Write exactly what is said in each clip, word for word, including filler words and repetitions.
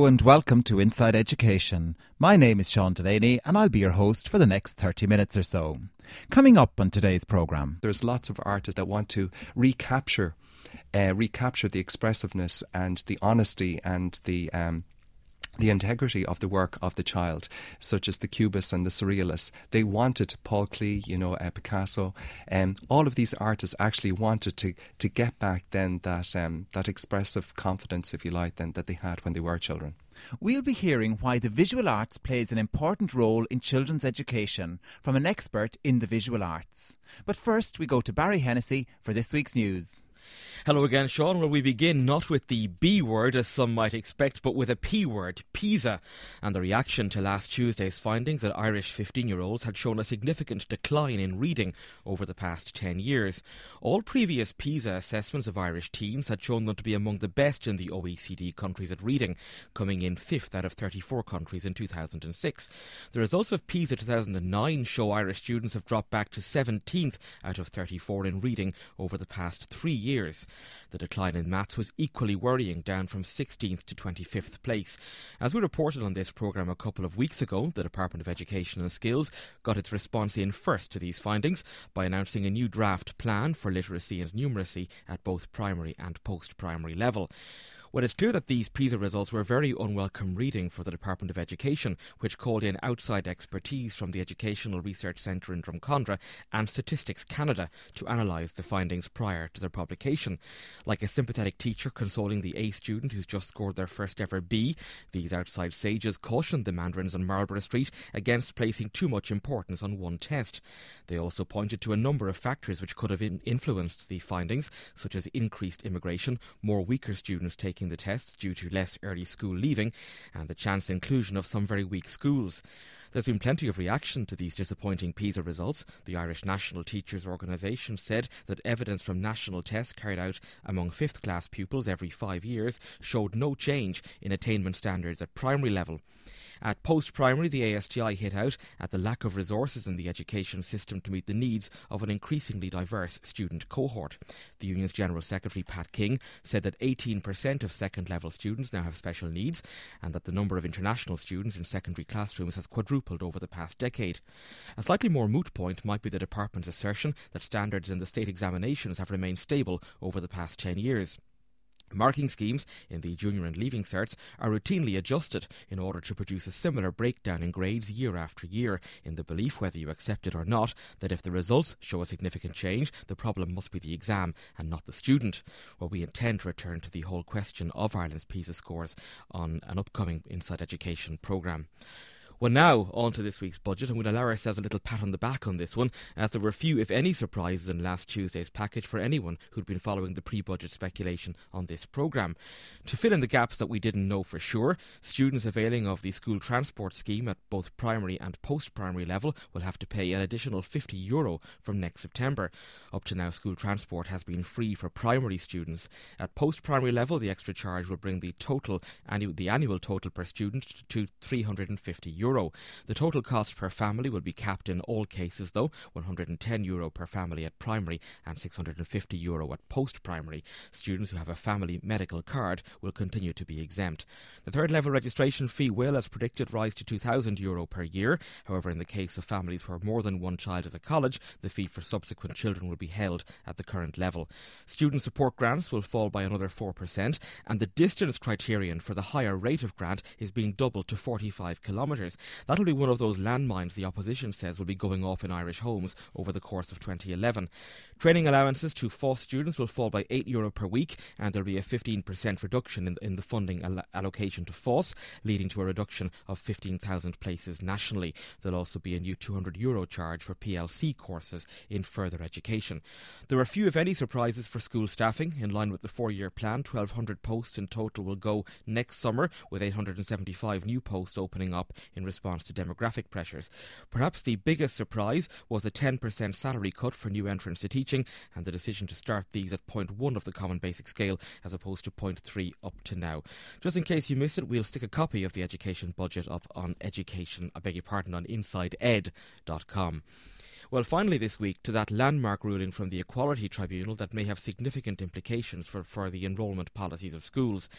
and welcome to Inside Education. My name is Sean Delaney and I'll be your host for the next thirty minutes or so. Coming up on today's programme. There's lots of artists that want to recapture, uh, recapture the expressiveness and the honesty and the... Um, the integrity of the work of the child, such as the Cubists and the Surrealists. They wanted Paul Klee, you know, uh, Picasso, and um, all of these artists actually wanted to to get back then that um, that expressive confidence, if you like, then that they had when they were children. We'll be hearing why the visual arts plays an important role in children's education from an expert in the visual arts. But first we go to Barry Hennessy for this week's news. Hello again, Sean. Well, we begin not with the B word, as some might expect, but with a P word, PISA, and the reaction to last Tuesday's findings that Irish fifteen-year-olds had shown a significant decline in reading over the past ten years. All previous PISA assessments of Irish teens had shown them to be among the best in the O E C D countries at reading, coming in fifth out of thirty-four countries in two thousand six. The results of PISA two thousand nine show Irish students have dropped back to seventeenth out of thirty-four in reading over the past three years. The decline in maths was equally worrying, down from sixteenth to twenty-fifth place. As we reported on this programme a couple of weeks ago, the Department of Education and Skills got its response in first to these findings by announcing a new draft plan for literacy and numeracy at both primary and post-primary level. Well, it's clear that these PISA results were very unwelcome reading for the Department of Education, which called in outside expertise from the Educational Research Centre in Drumcondra and Statistics Canada to analyse the findings prior to their publication. Like a sympathetic teacher consoling the A student who's just scored their first ever B, these outside sages cautioned the Mandarins on Marlborough Street against placing too much importance on one test. They also pointed to a number of factors which could have in- influenced the findings, such as increased immigration, more weaker students taking the tests due to less early school leaving, and the chance inclusion of some very weak schools. There's been plenty of reaction to these disappointing PISA results. The Irish National Teachers Organisation said that evidence from national tests carried out among fifth class pupils every five years showed no change in attainment standards at primary level. At post-primary, the A S T I hit out at the lack of resources in the education system to meet the needs of an increasingly diverse student cohort. The union's General Secretary, Pat King, said that eighteen percent of second-level students now have special needs and that the number of international students in secondary classrooms has quadrupled over the past decade. A slightly more moot point might be the department's assertion that standards in the state examinations have remained stable over the past ten years. Marking schemes in the junior and leaving certs are routinely adjusted in order to produce a similar breakdown in grades year after year, in the belief, whether you accept it or not, that if the results show a significant change, the problem must be the exam and not the student. Well, we intend to return to the whole question of Ireland's PISA scores on an upcoming Inside Education programme. Well, now, on to this week's budget, and we'll allow ourselves a little pat on the back on this one, as there were few, if any, surprises in last Tuesday's package for anyone who'd been following the pre-budget speculation on this programme. To fill in the gaps that we didn't know for sure, students availing of the school transport scheme at both primary and post-primary level will have to pay an additional fifty euro from next September. Up to now, school transport has been free for primary students. At post-primary level, the extra charge will bring the total annu- the annual total per student to three hundred fifty euro. The total cost per family will be capped in all cases, though, one hundred ten euro per family at primary and six hundred fifty euro at post-primary. Students who have a family medical card will continue to be exempt. The third level registration fee will, as predicted, rise to two thousand euro per year. However, in the case of families where more than one child is at college, the fee for subsequent children will be held at the current level. Student support grants will fall by another four percent, and the distance criterion for the higher rate of grant is being doubled to forty-five kilometres. That'll be one of those landmines the opposition says will be going off in Irish homes over the course of twenty eleven. Training allowances to F O S students will fall by eight euro per week, and there'll be a fifteen percent reduction in, in the funding al- allocation to F O S, leading to a reduction of fifteen thousand places nationally. There'll also be a new two hundred euro charge for P L C courses in further education. There are few, if any, surprises for school staffing. In line with the four-year plan, twelve hundred posts in total will go next summer, with eight hundred seventy-five new posts opening up in response to demographic pressures. Perhaps the biggest surprise was a ten percent salary cut for new entrants to teaching, and the decision to start these at point one of the Common Basic Scale as opposed to point three up to now. Just in case you missed it, we'll stick a copy of the education budget up on education, I beg your pardon, on inside ed dot com. Well, finally this week, to that landmark ruling from the Equality Tribunal that may have significant implications for, for the enrolment policies of schools.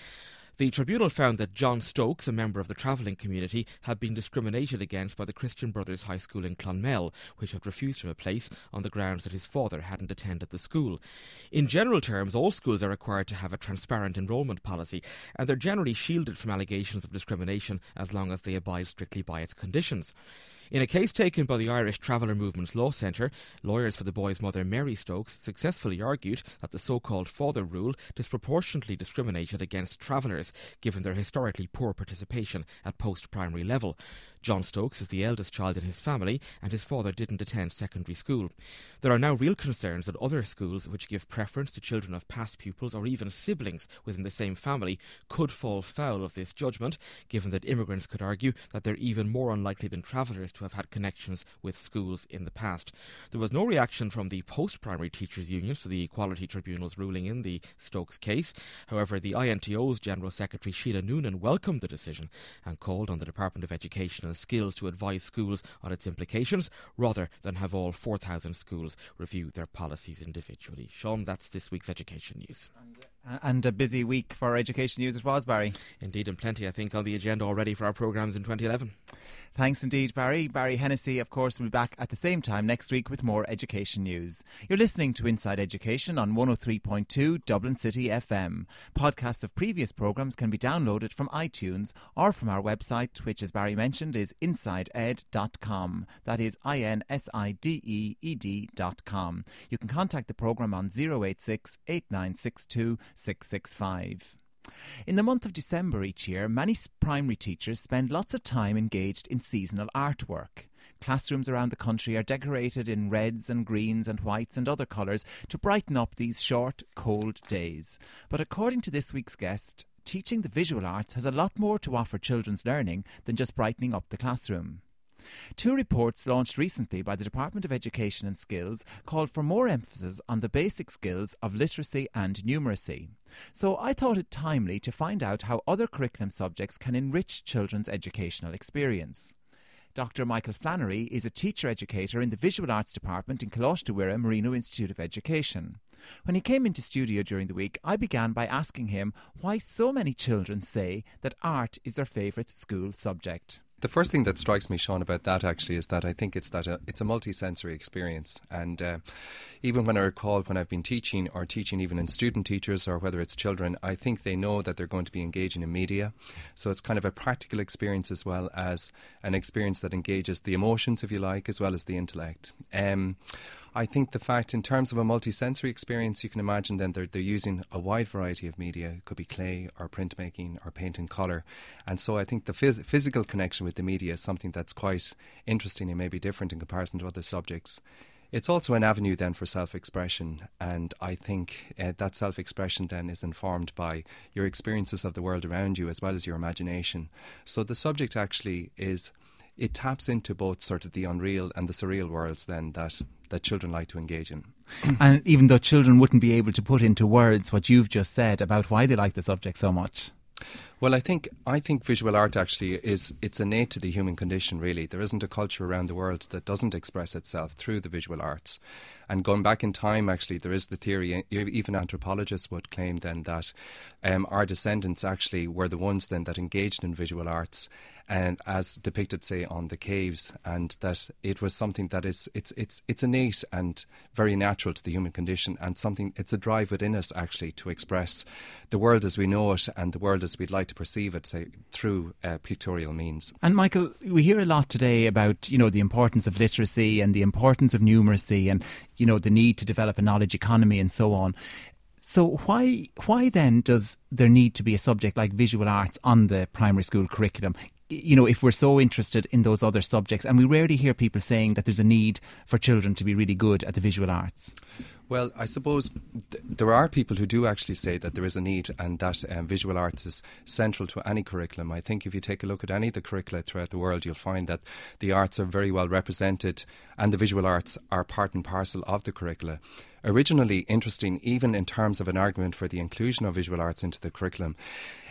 The tribunal found that John Stokes, a member of the travelling community, had been discriminated against by the Christian Brothers High School in Clonmel, which had refused him a place on the grounds that his father hadn't attended the school. In general terms, all schools are required to have a transparent enrolment policy, and they're generally shielded from allegations of discrimination as long as they abide strictly by its conditions. In a case taken by the Irish Traveller Movement's Law Centre, lawyers for the boy's mother, Mary Stokes, successfully argued that the so-called father rule disproportionately discriminated against travellers, given their historically poor participation at post-primary level. John Stokes is the eldest child in his family, and his father didn't attend secondary school. There are now real concerns that other schools which give preference to children of past pupils or even siblings within the same family could fall foul of this judgment, given that immigrants could argue that they're even more unlikely than travellers to have had connections with schools in the past. There was no reaction from the post-primary teachers' unions to the Equality Tribunal's ruling in the Stokes case. However, the I N T O's General Secretary Sheila Noonan welcomed the decision and called on the Department of Education and Skills to advise schools on its implications rather than have all four thousand schools review their policies individually. Sean, that's this week's Education News. And a busy week for Education News it was, Barry. Indeed, and plenty, I think, on the agenda already for our programmes in twenty eleven. Thanks indeed, Barry. Barry Hennessy, of course, will be back at the same time next week with more education news. You're listening to Inside Education on one oh three point two Dublin City F M. Podcasts of previous programmes can be downloaded from iTunes or from our website, which, as Barry mentioned, is inside ed dot com. That is I N S I D E E D dot com. You can contact the programme on oh eight six, eight nine six two, six six five. In the month of December each year, many primary teachers spend lots of time engaged in seasonal artwork. Classrooms around the country are decorated in reds and greens and whites and other colours to brighten up these short, cold days. But according to this week's guest, teaching the visual arts has a lot more to offer children's learning than just brightening up the classroom. Two reports launched recently by the Department of Education and Skills called for more emphasis on the basic skills of literacy and numeracy. So I thought it timely to find out how other curriculum subjects can enrich children's educational experience. Doctor Michael Flannery is a teacher educator in the Visual Arts Department in Coláiste Mhuire Marino Institute of Education. When he came into studio during the week, I began by asking him why so many children say that art is their favourite school subject. The first thing that strikes me, Sean, about that actually is that I think it's that a, it's a multi-sensory experience. And uh, even when I recall when I've been teaching or teaching even in student teachers or whether it's children, I think they know that they're going to be engaging in media. So it's kind of a practical experience as well as an experience that engages the emotions, if you like, as well as the intellect. Um, I think the fact in terms of a multi-sensory experience, you can imagine then they're, they're using a wide variety of media. It could be clay or printmaking or paint and colour. And so I think the phys- physical connection with the media is something that's quite interesting and maybe different in comparison to other subjects. It's also an avenue then for self-expression, and I think uh, that self-expression then is informed by your experiences of the world around you as well as your imagination. So the subject actually is, it taps into both sort of the unreal and the surreal worlds then that, that children like to engage in. And even though children wouldn't be able to put into words what you've just said about why they like the subject so much. Well, I think I think visual art actually is, it's innate to the human condition, really. There isn't a culture around the world that doesn't express itself through the visual arts. And going back in time, actually, there is the theory, even anthropologists would claim then that um, our descendants actually were the ones then that engaged in visual arts, and as depicted, say, on the caves, and that it was something that is, it's it's it's innate and very natural to the human condition, and something, it's a drive within us actually to express the world as we know it and the world as we'd like to perceive it, say, through uh, pictorial means. And Michael, we hear a lot today about, you know, the importance of literacy and the importance of numeracy and, you know, the need to develop a knowledge economy and so on. So why why then does there need to be a subject like visual arts on the primary school curriculum? You know, if we're so interested in those other subjects, and we rarely hear people saying that there's a need for children to be really good at the visual arts. Well, I suppose th- there are people who do actually say that there is a need and that um, visual arts is central to any curriculum. I think if you take a look at any of the curricula throughout the world, you'll find that the arts are very well represented and the visual arts are part and parcel of the curricula. Originally, interesting, even in terms of an argument for the inclusion of visual arts into the curriculum,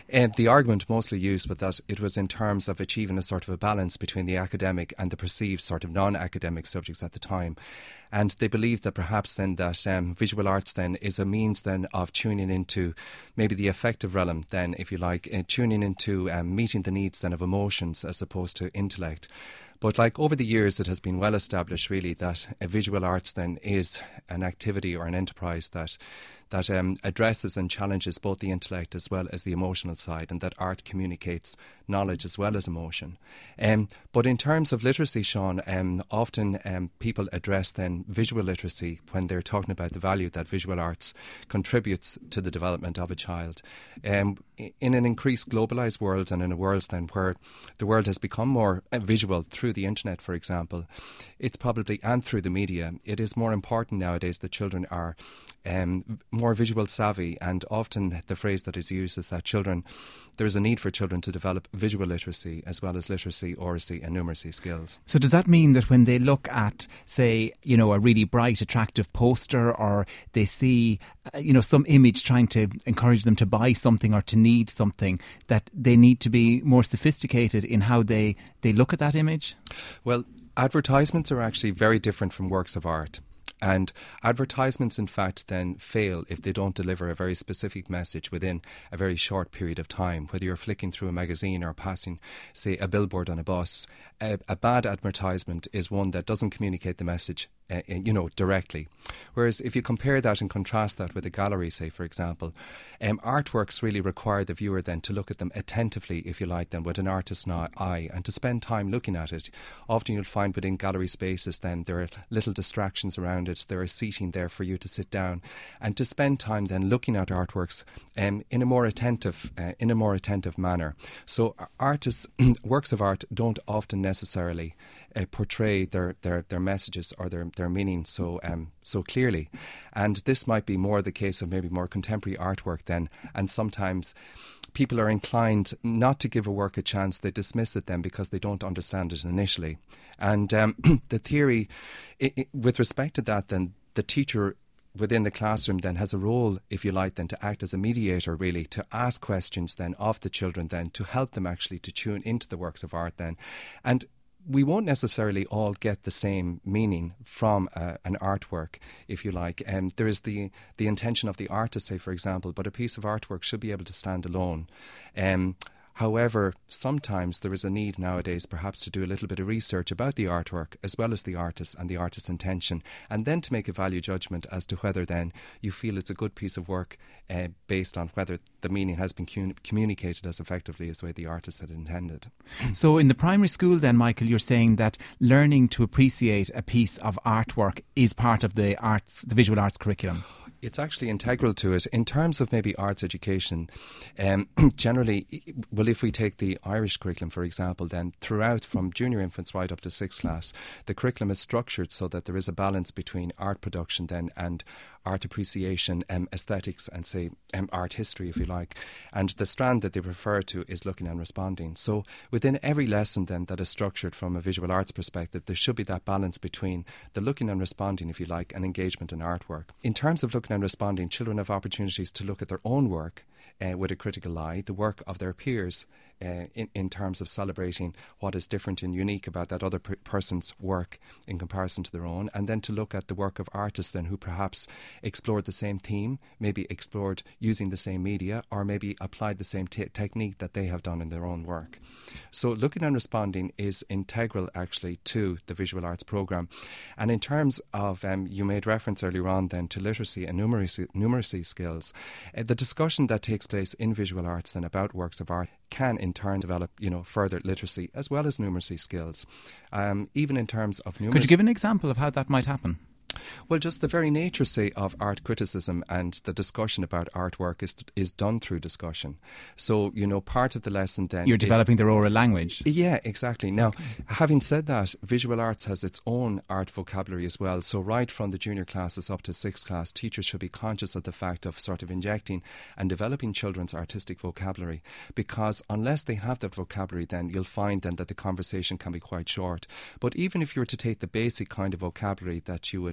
And the argument mostly used was that it was in terms of achieving a sort of a balance between the academic and the perceived sort of non-academic subjects at the time. And they believed that perhaps then that um, visual arts then is a means then of tuning into maybe the affective realm then, if you like, uh, tuning into um, meeting the needs then of emotions as opposed to intellect. But like over the years, it has been well established really that a visual arts then is an activity or an enterprise that that um, addresses and challenges both the intellect as well as the emotional side, and that art communicates knowledge as well as emotion. Um, but in terms of literacy, Sean, um, often um, people address then visual literacy when they're talking about the value that visual arts contributes to the development of a child. Um, in an increased globalised world, and in a world then where the world has become more uh, visual through the internet, for example, it's probably, and through the media, it is more important nowadays that children are um, more visual savvy, and often the phrase that is used is that children, there is a need for children to develop visual literacy as well as literacy, oracy and numeracy skills. So does that mean that when they look at, say, you know, a really bright, attractive poster, or they see, uh, you know, some image trying to encourage them to buy something or to need something, that they need to be more sophisticated in how they, they look at that image? Well, advertisements are actually very different from works of art. And advertisements, in fact, then fail if they don't deliver a very specific message within a very short period of time. Whether you're flicking through a magazine or passing, say, a billboard on a bus, a, a bad advertisement is one that doesn't communicate the message, uh, you know, directly. Whereas if you compare that and contrast that with a gallery, say, for example, um, artworks really require the viewer then to look at them attentively, if you like, then with an artist's eye, and to spend time looking at it. Often you'll find within gallery spaces then there are little distractions around it. There is seating there for you to sit down and to spend time then looking at artworks um, in a more attentive uh, in a more attentive manner. So artists, works of art don't often necessarily uh, portray their, their, their messages or their, their meaning so um, so clearly. And this might be more the case of maybe more contemporary artwork then, and sometimes people are inclined not to give a work a chance. They dismiss it then because they don't understand it initially. And um, the theory, it, it, with respect to that, then the teacher within the classroom then has a role, if you like, then to act as a mediator, really, to ask questions then of the children then, to help them actually to tune into the works of art then. And we won't necessarily all get the same meaning from uh, an artwork, if you like. Um, there is the, the intention of the artist, say, for example, but a piece of artwork should be able to stand alone. Um, However, sometimes there is a need nowadays perhaps to do a little bit of research about the artwork as well as the artist and the artist's intention, and then to make a value judgment as to whether then you feel it's a good piece of work uh, based on whether the meaning has been cum- communicated as effectively as the way the artist had intended. So in the primary school then, Michael, you're saying that learning to appreciate a piece of artwork is part of the arts, the visual arts curriculum? It's actually integral to it. In terms of maybe arts education, um, generally, well, if we take the Irish curriculum, for example, then throughout from junior infants right up to sixth class, the curriculum is structured so that there is a balance between art production then and art appreciation, um, aesthetics and, say, um, art history, if you like. And the strand that they refer to is looking and responding. So within every lesson then that is structured from a visual arts perspective, there should be that balance between the looking and responding, if you like, and engagement in artwork. In terms of looking and responding, children have opportunities to look at their own work uh, with a critical eye, the work of their peers, Uh, in, in terms of celebrating what is different and unique about that other per- person's work in comparison to their own, and then to look at the work of artists then who perhaps explored the same theme, maybe explored using the same media, or maybe applied the same te- technique that they have done in their own work. So looking and responding is integral actually to the visual arts programme. And in terms of, um, you made reference earlier on then to literacy and numeracy, numeracy skills, uh, the discussion that takes place in visual arts then about works of art can in turn develop, you know, further literacy as well as numeracy skills. Um, even in terms of numeracy. Could you give an example of how that might happen? Well, just the very nature, say, of art criticism and the discussion about artwork is is done through discussion. So, you know, part of the lesson then You're developing is, their oral language. Yeah, exactly. Now, okay. Having said that, visual arts has its own art vocabulary as well. So right from the junior classes up to sixth class, teachers should be conscious of the fact of sort of injecting and developing children's artistic vocabulary, because unless they have that vocabulary, then you'll find then that the conversation can be quite short. But even if you were to take the basic kind of vocabulary that you would need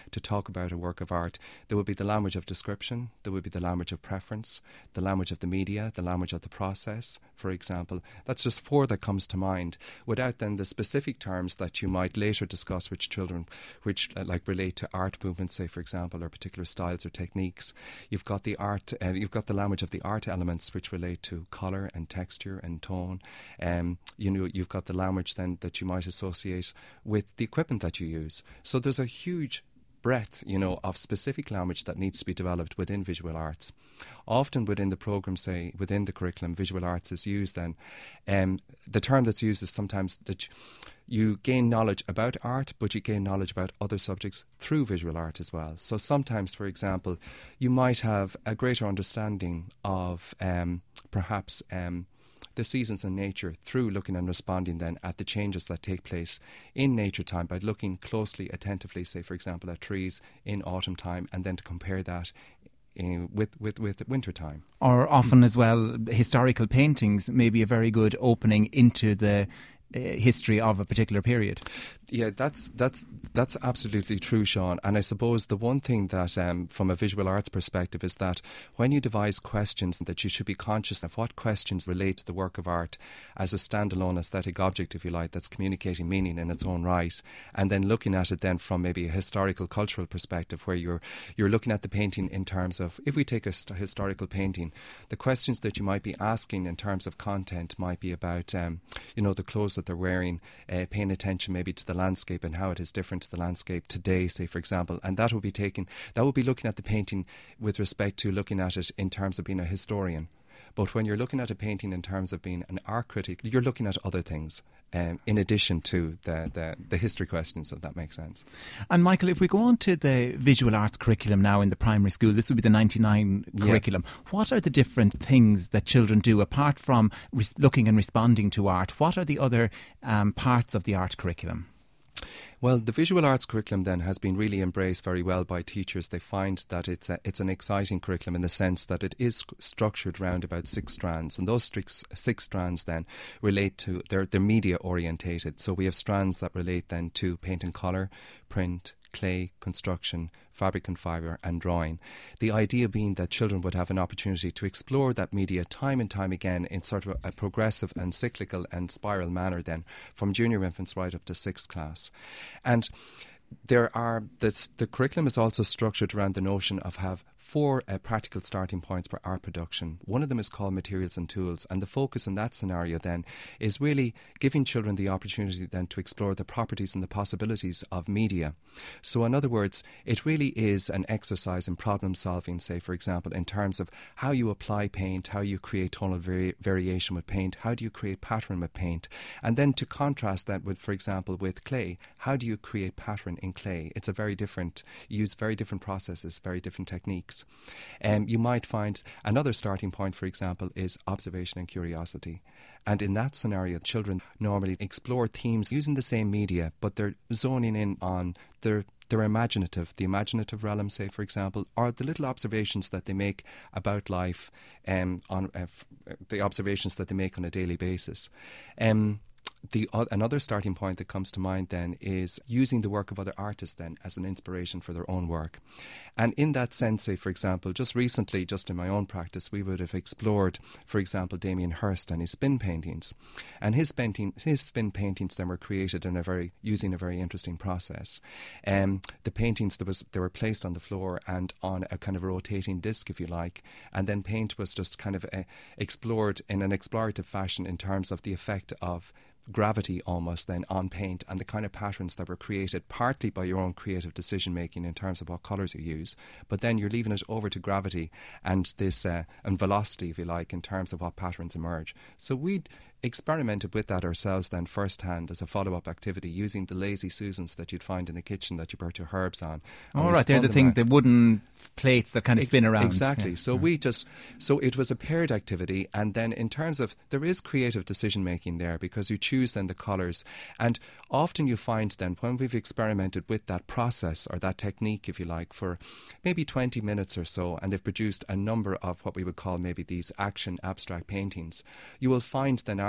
to talk about a work of art, there would be the language of description, there would be the language of preference, the language of the media, the language of the process, for example. That's just four that comes to mind, without then the specific terms that you might later discuss with children, which uh, like relate to art movements, say, for example, or particular styles or techniques. You've got the art, uh, you've got the language of the art elements, which relate to colour and texture and tone. Um, you know, you've got the language then that you might associate with the equipment that you use. So there's a huge breadth, you know, of specific language that needs to be developed within visual arts. Often within the programme, say, within the curriculum, visual arts is used then. Um, the term that's used is sometimes that you gain knowledge about art, but you gain knowledge about other subjects through visual art as well. So sometimes, for example, you might have a greater understanding of um, perhaps um, the seasons in nature through looking and responding then at the changes that take place in nature time by looking closely, attentively, say, for example, at trees in autumn time, and then to compare that in, with, with, with winter time. Or often as well, historical paintings may be a very good opening into the uh, history of a particular period. Yeah, that's that's that's absolutely true, Sean. And I suppose the one thing that, um, from a visual arts perspective, is that when you devise questions, that you should be conscious of what questions relate to the work of art as a standalone aesthetic object, if you like, that's communicating meaning in its own right, and then looking at it then from maybe a historical, cultural perspective, where you're you're looking at the painting in terms of, if we take a st- historical painting, the questions that you might be asking in terms of content might be about, um, you know, the clothes that they're wearing, uh, paying attention maybe to the landscape and how it is different to the landscape today, say, for example. And that will be taken, that will be looking at the painting with respect to looking at it in terms of being a historian. But when you're looking at a painting in terms of being an art critic, you're looking at other things um, in addition to the, the, the history questions, if that makes sense. And Michael, if we go on to the visual arts curriculum now in the primary school, this would be the ninety-nine Yeah. curriculum. What are the different things that children do apart from res- looking and responding to art? What are the other um, parts of the art curriculum? Well, the visual arts curriculum then has been really embraced very well by teachers. They find that it's a, it's an exciting curriculum in the sense that it is structured around about six strands, and those six, six strands then relate to, they're, they're media orientated. So we have strands that relate then to paint and colour, print, clay, construction, fabric and fibre, and drawing. The idea being that children would have an opportunity to explore that media time and time again in sort of a progressive and cyclical and spiral manner then, from junior infants right up to sixth class. And there are, the, the curriculum is also structured around the notion of have four uh, practical starting points for art production. One of them is called materials and tools, and the focus in that scenario then is really giving children the opportunity then to explore the properties and the possibilities of media. So in other words, it really is an exercise in problem solving, say, for example, in terms of how you apply paint, how you create tonal vari- variation with paint, how do you create pattern with paint, and then to contrast that with, for example, with clay, how do you create pattern in clay? It's a very different, you use very different processes, very different techniques. Um, you might find another starting point, for example, is observation and curiosity. And in that scenario, children normally explore themes using the same media, but they're zoning in on their their imaginative, the imaginative realm, say, for example, or the little observations that they make about life, um, on uh, f- the observations that they make on a daily basis. Um, The uh, another starting point that comes to mind then is using the work of other artists then as an inspiration for their own work. And in that sense, say, for example, just recently, just in my own practice, we would have explored, for example, Damien Hirst and his spin paintings. And his painting, his spin paintings then were created in a very using a very interesting process. Um, the paintings, there was, they were placed on the floor and on a kind of rotating disc, if you like, and then paint was just kind of uh, explored in an explorative fashion in terms of the effect of gravity almost then on paint and the kind of patterns that were created partly by your own creative decision making in terms of what colours you use, but then you're leaving it over to gravity and this uh, and velocity, if you like, in terms of what patterns emerge. So we'd experimented with that ourselves then firsthand as a follow-up activity using the lazy Susans that you'd find in the kitchen that you burnt your herbs on. All right, they're the thing, the wooden plates that kind of spin around. Exactly. Yeah. So we just, so it was a paired activity, and then in terms of, there is creative decision making there because you choose then the colours, and often you find then when we've experimented with that process or that technique, if you like, for maybe twenty minutes or so, and they've produced a number of what we would call maybe these action abstract paintings, you will find then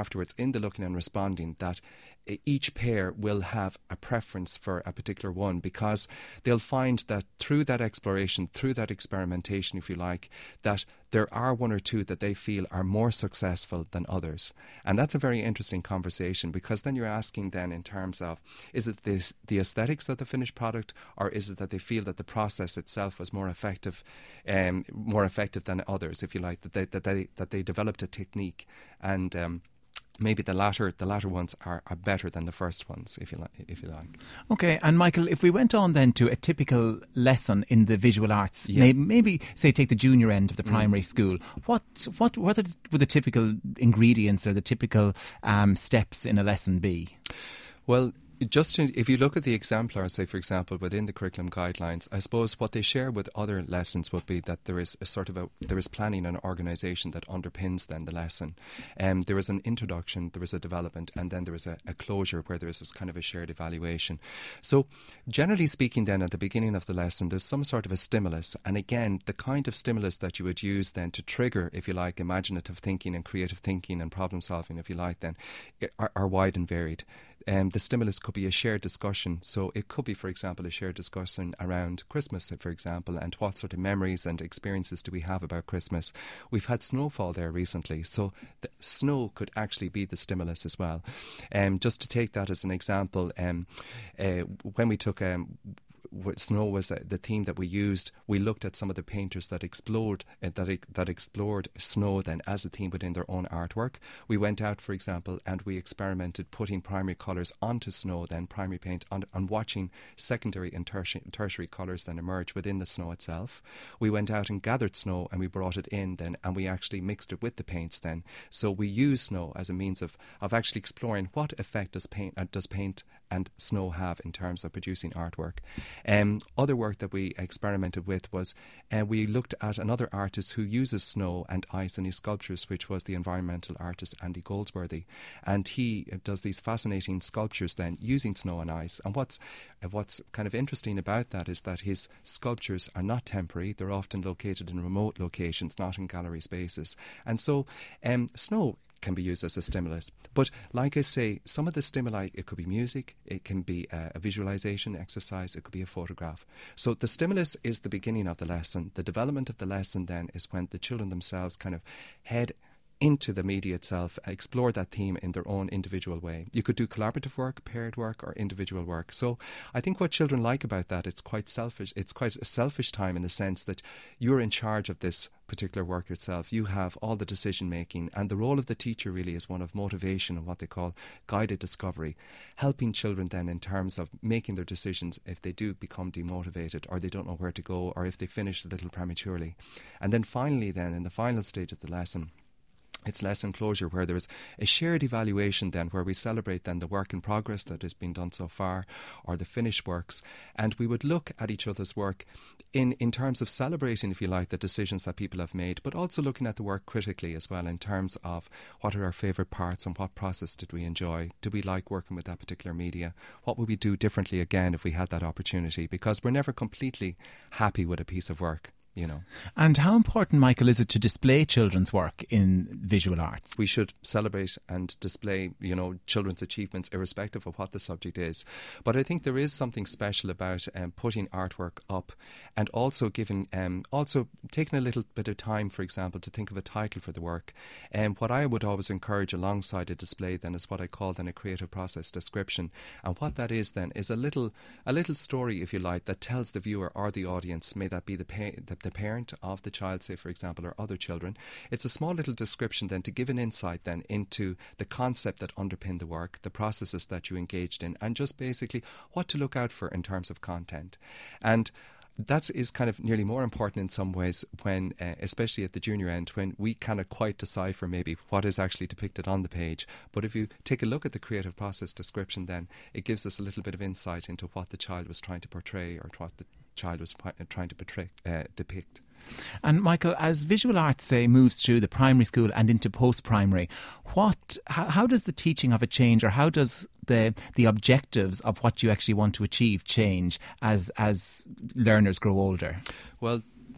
afterwards in the looking and responding that each pair will have a preference for a particular one, because they'll find that through that exploration, through that experimentation, if you like, that there are one or two that they feel are more successful than others. And that's a very interesting conversation, because then you're asking then in terms of, is it this, the aesthetics of the finished product, or is it that they feel that the process itself was more effective, um, more effective than others, if you like, that they, that they, that they developed a technique, and um, maybe the latter the latter ones are, are better than the first ones, if you like. If you like. Okay, and Michael, if we went on then to a typical lesson in the visual arts, yeah. maybe, maybe say take the junior end of the primary mm. school, what what what would the typical ingredients or the typical um, steps in a lesson be? Well, just to, if you look at the exemplars, say for example within the curriculum guidelines, I suppose what they share with other lessons would be that there is a sort of a there is planning and organisation that underpins then the lesson. Um, there is an introduction, there is a development, and then there is a, a closure where there is this kind of a shared evaluation. So generally speaking then at the beginning of the lesson there's some sort of a stimulus, and again the kind of stimulus that you would use then to trigger, if you like, imaginative thinking and creative thinking and problem solving, if you like, then are, are wide and varied. Um, the stimulus could be a shared discussion. So it could be, for example, a shared discussion around Christmas, for example, and what sort of memories and experiences do we have about Christmas. We've had snowfall there recently, so the snow could actually be the stimulus as well. Um, just to take that as an example, um, uh, when we took... Um, snow was uh, the theme that we used. We looked at some of the painters that explored uh, that that explored snow then as a theme within their own artwork. We went out, for example, and we experimented putting primary colours onto snow, then primary paint, on, on watching secondary and tertiary, tertiary colours then emerge within the snow itself. We went out and gathered snow and we brought it in then, and we actually mixed it with the paints then. So we use snow as a means of, of actually exploring what effect does paint uh, does paint and snow have in terms of producing artwork. Um, other work that we experimented with was uh, we looked at another artist who uses snow and ice in his sculptures, which was the environmental artist Andy Goldsworthy, and he does these fascinating sculptures then using snow and ice. And what's uh, what's kind of interesting about that is that his sculptures are not temporary; they're often located in remote locations, not in gallery spaces. And so, um, snow can be used as a stimulus. But like I say, some of the stimuli, it could be music, it can be a, a visualization exercise, it could be a photograph. So the stimulus is the beginning of the lesson. The development of the lesson then is when the children themselves kind of head into the media itself, explore that theme in their own individual way. You could do collaborative work, paired work, or individual work. So I think what children like about that, it's quite selfish. It's quite a selfish time in the sense that you're in charge of this particular work yourself. You have all the decision making, and the role of the teacher really is one of motivation and what they call guided discovery, helping children then in terms of making their decisions if they do become demotivated or they don't know where to go, or if they finish a little prematurely. And then finally then in the final stage of the lesson, it's lesson closure, where there is a shared evaluation then, where we celebrate then the work in progress that has been done so far, or the finished works, and we would look at each other's work in, in terms of celebrating, if you like, the decisions that people have made, but also looking at the work critically as well in terms of what are our favourite parts and what process did we enjoy. Do we like working with that particular media? What would we do differently again if we had that opportunity? Because we're never completely happy with a piece of work. You know. And how important, Michael, is it to display children's work in visual arts? We should celebrate and display, you know, children's achievements irrespective of what the subject is. But I think there is something special about um, putting artwork up and also giving, um, also taking a little bit of time, for example, to think of a title for the work. And um, what I would always encourage alongside a display then is what I call then a creative process description. And what that is then is a little, a little story, if you like, that tells the viewer or the audience, may that be the, pa- the the parent of the child, say for example, or other children. It's a small little description then to give an insight then into the concept that underpinned the work, the processes that you engaged in, and just basically what to look out for in terms of content. And that is kind of nearly more important in some ways when, uh, especially at the junior end, when we cannot quite decipher maybe what is actually depicted on the page. But if you take a look at the creative process description, then it gives us a little bit of insight into what the child was trying to portray or what the child was trying to portray, uh, depict. And Michael, as visual arts, say, moves through the primary school and into post-primary, what, how, how does the teaching of it change, or how does the the objectives of what you actually want to achieve change as as learners grow older? Well,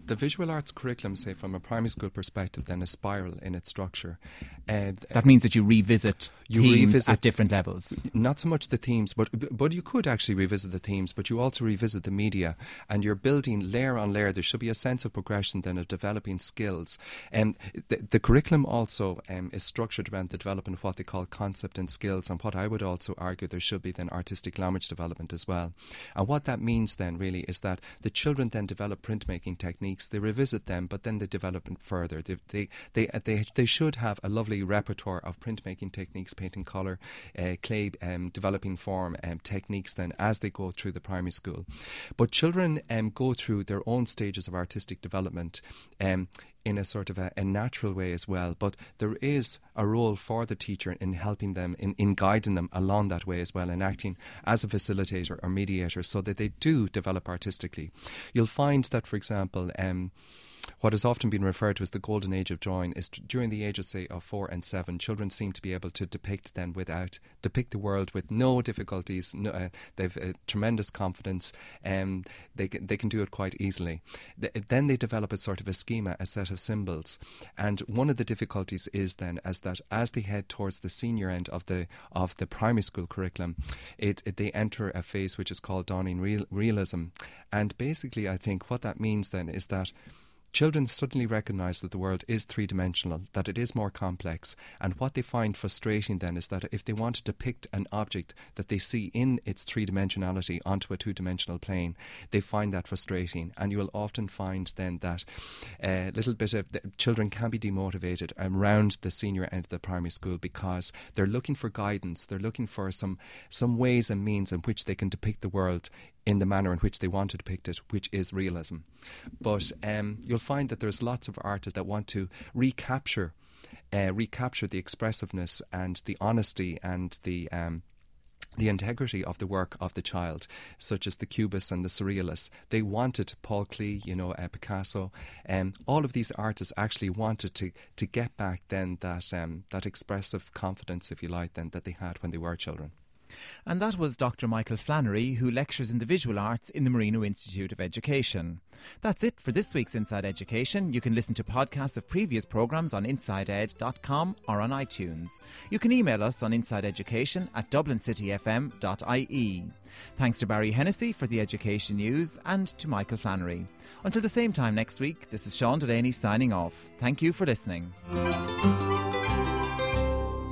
The visual arts curriculum, say from a primary school perspective, then a spiral in its structure. Uh, that means that you revisit you themes revisit, at different levels. Not so much the themes, but but you could actually revisit the themes, but you also revisit the media, and you're building layer on layer. There should be a sense of progression then of developing skills. And um, the, the curriculum also um, is structured around the development of what they call concept and skills, and what I would also argue there should be then artistic language development as well. And what that means then really is that the children then develop printmaking techniques. They revisit them, but then they develop it further. They they they they, they should have a lovely repertoire of printmaking techniques, painting colour, uh, clay, um, developing form um, techniques then as they go through the primary school. But children um, go through their own stages of artistic development um, in a sort of a, a natural way as well. But there is a role for the teacher in helping them, in, in guiding them along that way as well, and acting as a facilitator or mediator so that they do develop artistically. You'll find that, for example, um, what has often been referred to as the golden age of drawing is t- during the ages, say, of four and seven, children seem to be able to depict then without, depict the world with no difficulties. No, uh, they've uh, tremendous confidence, and um, they, can, they can do it quite easily. Th- then they develop a sort of a schema, a set of symbols. And one of the difficulties is then as that as they head towards the senior end of the of the primary school curriculum, it, it they enter a phase which is called dawning real, realism. And basically, I think what that means then is that children suddenly recognise that the world is three-dimensional, that it is more complex, and what they find frustrating then is that if they want to depict an object that they see in its three-dimensionality onto a two-dimensional plane, they find that frustrating. And you will often find then that a uh, little bit of the children can be demotivated around the senior end of the primary school because they're looking for guidance, they're looking for some, some ways and means in which they can depict the world in the manner in which they want to depict it, which is realism. But um, you'll find that there's lots of artists that want to recapture uh, recapture the expressiveness and the honesty and the um, the integrity of the work of the child, such as the Cubists and the Surrealists. They wanted Paul Klee, you know, uh, Picasso, and um, all of these artists actually wanted to to get back then that um, that expressive confidence, if you like, then that they had when they were children. And that was Doctor Michael Flannery, who lectures in the visual arts in the Marino Institute of Education. That's it for this week's Inside Education. You can listen to podcasts of previous programmes on inside ed dot com or on iTunes. You can email us on insideeducation at dublin city f m dot i e. Thanks to Barry Hennessy for the education news and to Michael Flannery. Until the same time next week, this is Sean Delaney signing off. Thank you for listening.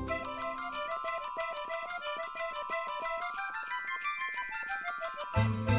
Thank you.